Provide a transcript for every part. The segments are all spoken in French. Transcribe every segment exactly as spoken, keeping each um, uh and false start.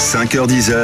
cinq heures dix,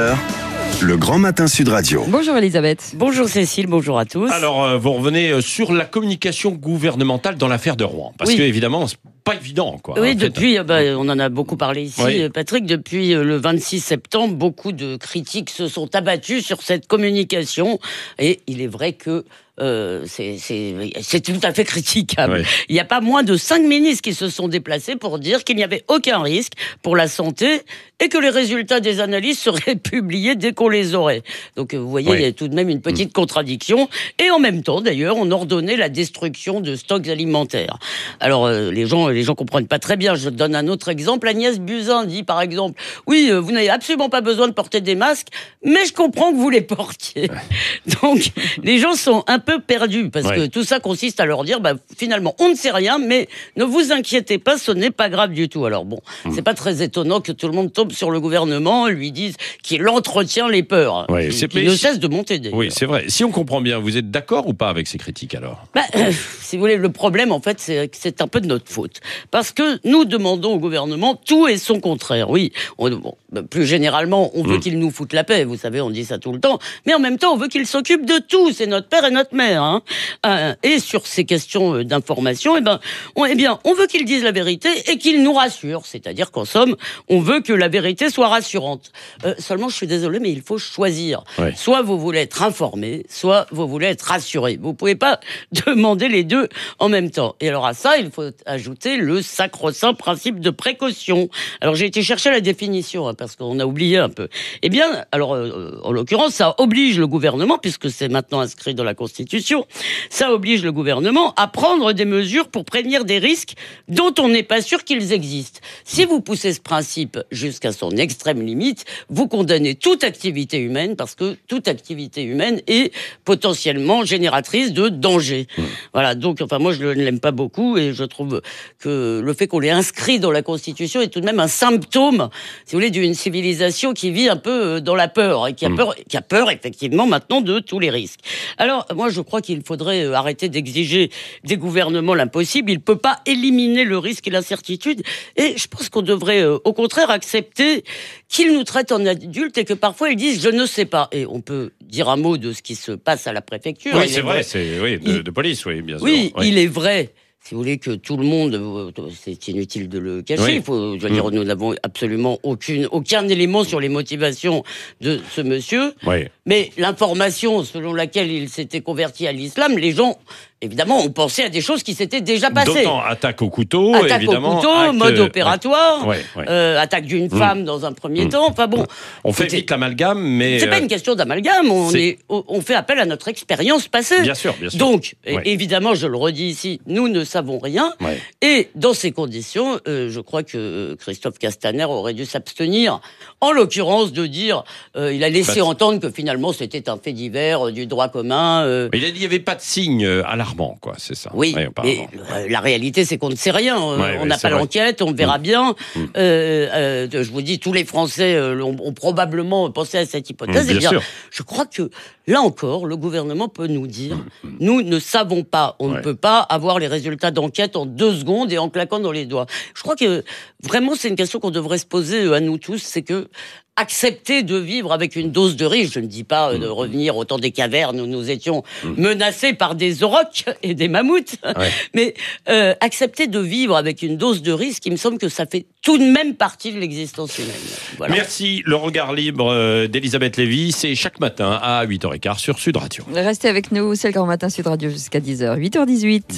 le Grand Matin Sud Radio. Bonjour Elisabeth. Bonjour Cécile, bonjour à tous. Alors, euh, vous revenez sur la communication gouvernementale dans l'affaire de Rouen. Parce oui. que, évidemment, c'est pas évident, quoi. Oui, en depuis, fait. euh, bah, on en a beaucoup parlé ici, Oui. Patrick, depuis euh, le vingt-six septembre, beaucoup de critiques se sont abattues sur cette communication. Et il est vrai que Euh, c'est, c'est, c'est tout à fait critiquable. Ouais. Il n'y a pas moins de cinq ministres qui se sont déplacés pour dire qu'il n'y avait aucun risque pour la santé et que les résultats des analyses seraient publiés dès qu'on les aurait. Donc vous voyez, Ouais. il y a tout de même une petite mmh. contradiction. Et en même temps, d'ailleurs, on ordonnait la destruction de stocks alimentaires. Alors euh, les gens, les gens comprennent pas très bien. Je donne un autre exemple. Agnès Buzyn dit par exemple, oui, euh, vous n'avez absolument pas besoin de porter des masques, mais je comprends que vous les portiez. Donc les gens sont un peu perdus parce ouais. que tout ça consiste à leur dire, bah, finalement, on ne sait rien, mais ne vous inquiétez pas, ce n'est pas grave du tout. Alors bon, mmh. c'est pas très étonnant que tout le monde tombe sur le gouvernement, lui dise qu'il entretient les peurs, ouais, qui, c'est qui ne cesse de monter. D'ailleurs. Oui, c'est vrai. Si on comprend bien, vous êtes d'accord ou pas avec ces critiques alors ? Bah, euh, si vous voulez, le problème, en fait, c'est que c'est un peu de notre faute. Parce que nous demandons au gouvernement tout et son contraire. Oui, on, bon, plus généralement, on veut mmh. qu'il nous foute la paix. Vous savez, on dit ça tout le temps. Mais en même temps, on veut qu'il s'occupe de tout. C'est notre père et notre mère. Hein. Euh, et sur ces questions d'information, eh ben, on, eh bien, on veut qu'il dise la vérité et qu'il nous rassure. C'est-à-dire qu'en somme, on veut que la vérité soit rassurante. Euh, seulement, je suis désolé, mais il faut choisir. Ouais. Soit vous voulez être informé, soit vous voulez être rassuré. Vous pouvez pas demander les deux en même temps. Et alors à ça, il faut ajouter le sacro-saint principe de précaution. Alors j'ai été chercher la définition, hein, parce qu'on a oublié un peu. Eh bien, alors euh, en l'occurrence, ça oblige le gouvernement, puisque c'est maintenant inscrit dans la Constitution, ça oblige le gouvernement à prendre des mesures pour prévenir des risques dont on n'est pas sûr qu'ils existent. Si vous poussez ce principe jusqu'à son extrême limite, vous condamnez toute activité humaine, parce que toute activité humaine est potentiellement génératrice de danger. Mmh. Voilà, donc enfin moi je ne l'aime pas beaucoup et je trouve que le fait qu'on l'ait inscrit dans la Constitution est tout de même un symptôme, si vous voulez, d'une civilisation qui vit un peu dans la peur et qui a peur, qui a peur effectivement maintenant de tous les risques. Alors moi je crois qu'il faudrait arrêter d'exiger des gouvernements l'impossible. Il ne peut pas éliminer le risque et l'incertitude. Et je pense qu'on devrait au contraire accepter qu'ils nous traitent en adultes et que parfois ils disent je ne sais pas. Et on peut dire un mot de ce qui se passe à la préfecture. Oui, il c'est vrai, vrai, c'est oui, de, il... de police, oui, bien sûr. Oui, oui. il est vrai. Si vous voulez que tout le monde, c'est inutile de le cacher. Oui. Il faut, je veux dire, mmh. nous n'avons absolument aucune, aucun élément sur les motivations de ce monsieur. Oui. Mais l'information selon laquelle il s'était converti à l'islam, les gens, évidemment, ont pensé à des choses qui s'étaient déjà passées. D'autant attaque au couteau, attaque évidemment. Attaque au couteau, acte... mode opératoire, ouais, ouais. Euh, attaque d'une mmh. femme dans un premier mmh. temps. Enfin bon, on fait vite l'amalgame, mais c'est euh... pas une question d'amalgame. On est... est, on fait appel à notre expérience passée. Bien sûr, bien sûr. Donc, ouais. évidemment, je le redis ici, nous ne savons rien. Ouais. Et dans ces conditions, euh, je crois que Christophe Castaner aurait dû s'abstenir, en l'occurrence, de dire, euh, il a laissé bah, entendre que finalement c'était un fait divers euh, du droit commun. Euh... Mais il a dit qu'il n'y avait pas de signe alarmant, quoi, c'est ça. Oui, ouais, mais euh, la réalité c'est qu'on ne sait rien. Ouais, on n'a ouais, pas vrai. l'enquête, on verra mmh. bien. Mmh. Euh, euh, je vous dis, tous les Français euh, ont, ont probablement pensé à cette hypothèse. Mmh, et bien bien, sûr. Je crois que là encore, le gouvernement peut nous dire, mmh. nous ne savons pas, on ouais. ne peut pas avoir les résultats d'enquête en deux secondes et en claquant dans les doigts. Je crois que vraiment c'est une question qu'on devrait se poser à nous tous, c'est que accepter de vivre avec une dose de risque, je ne dis pas euh, de revenir au temps des cavernes où nous étions mmh. menacés par des aurochs et des mammouths, ouais. mais euh, accepter de vivre avec une dose de risque, il me semble que ça fait tout de même partie de l'existence humaine. Voilà. Merci. Le regard libre d'Elisabeth Lévy, c'est chaque matin à huit heures quinze sur Sud Radio. Restez avec nous, c'est le Grand Matin Sud Radio jusqu'à dix heures, huit heures dix-huit.